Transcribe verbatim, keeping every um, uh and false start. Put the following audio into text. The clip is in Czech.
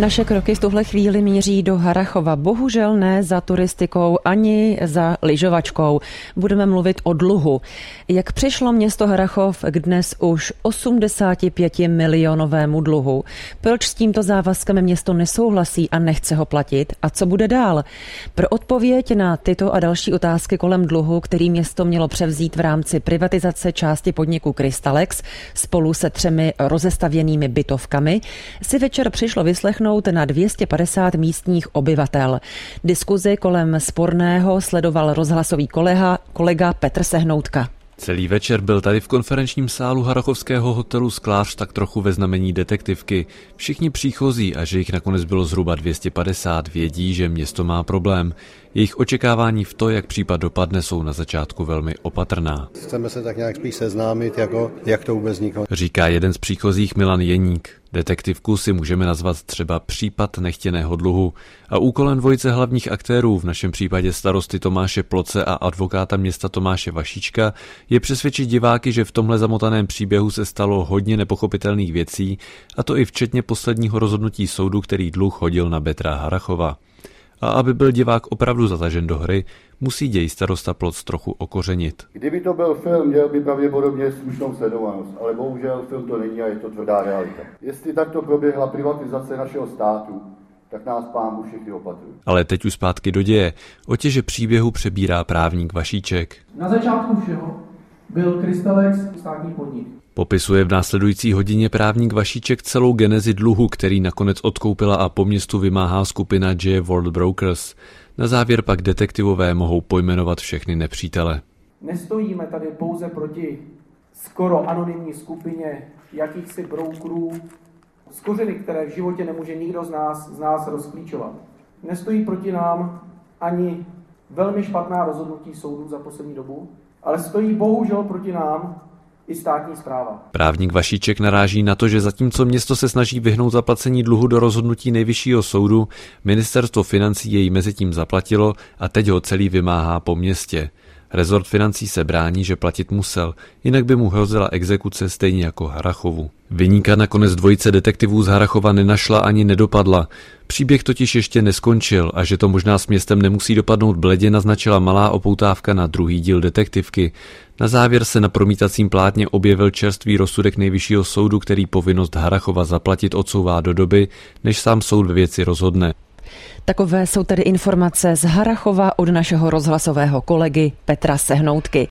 Naše kroky v tuhle chvíli míří do Harrachova. Bohužel ne za turistikou ani za lyžovačkou. Budeme mluvit o dluhu. Jak přišlo město Harrachov k dnes už osmdesáti pěti milionovému dluhu? Proč s tímto závazkem město nesouhlasí a nechce ho platit? A co bude dál? Pro odpověď na tyto a další otázky kolem dluhu, který město mělo převzít v rámci privatizace části podniku Crystalex spolu se třemi rozestavěnými bytovkami, si večer přišlo vyslechnout na dvě stě padesát místních obyvatel. Diskuzi kolem sporného sledoval rozhlasový kolega, kolega Petr Sehnoutka. Celý večer byl tady v konferenčním sálu harrachovského hotelu Sklář tak trochu ve znamení detektivky. Všichni příchozí, a že jich nakonec bylo zhruba dvě stě padesát, vědí, že město má problém. Jejich očekávání v to, jak případ dopadne, jsou na začátku velmi opatrná. Chceme se tak nějak spíš seznámit, jako, jak to vůbec vzniklo. Říká jeden z příchozích Milan Jeník. Detektivku si můžeme nazvat třeba případ nechtěného dluhu. A úkolem dvojice hlavních aktérů, v našem případě starosty Tomáše Ploce a advokáta města Tomáše Vašíčka, je přesvědčit diváky, že v tomhle zamotaném příběhu se stalo hodně nepochopitelných věcí, a to i včetně posledního rozhodnutí soudu, který dluh hodil na Petra Harrachova. A aby byl divák opravdu zatažen do hry, musí děj starosta Ploc trochu okořenit. Kdyby to byl film, měl by pravděpodobně slušnou sledovanost, ale bohužel film to není a je to tvrdá realita. Jestli takto proběhla privatizace našeho státu, tak nás Pán Bůh všichni opatruje. Ale teď už zpátky do děje. Otěže příběhu přebírá právník Vašíček. Na začátku všeho byl Crystalex státní podnik. Popisuje v následující hodině právník Vašíček celou genezi dluhu, který nakonec odkoupila a po městu vymáhá skupina J World Brokers. Na závěr pak detektivové mohou pojmenovat všechny nepřítele. Nestojíme tady pouze proti skoro anonymní skupině jakýchsi brokerů, skořeny, které v životě nemůže nikdo z nás, z nás rozklíčovat. Nestojí proti nám ani velmi špatná rozhodnutí soudů za poslední dobu, ale stojí bohužel proti nám i státní správa. Právník Vašíček naráží na to, že zatímco město se snaží vyhnout zaplacení dluhu do rozhodnutí nejvyššího soudu, ministerstvo financí jej mezitím zaplatilo a teď ho celý vymáhá po městě. Rezort financí se brání, že platit musel, jinak by mu hrozila exekuce stejně jako Harrachovu. Viníka nakonec dvojice detektivů z Harrachova nenašla ani nedopadla. Příběh totiž ještě neskončil a že to možná s městem nemusí dopadnout bledě, naznačila malá opoutávka na druhý díl detektivky. Na závěr se na promítacím plátně objevil čerstvý rozsudek nejvyššího soudu, který povinnost Harrachova zaplatit odsouvá do doby, než sám soud ve věci rozhodne. Takové jsou tedy informace z Harrachova od našeho rozhlasového kolegy Petra Sehnoutky.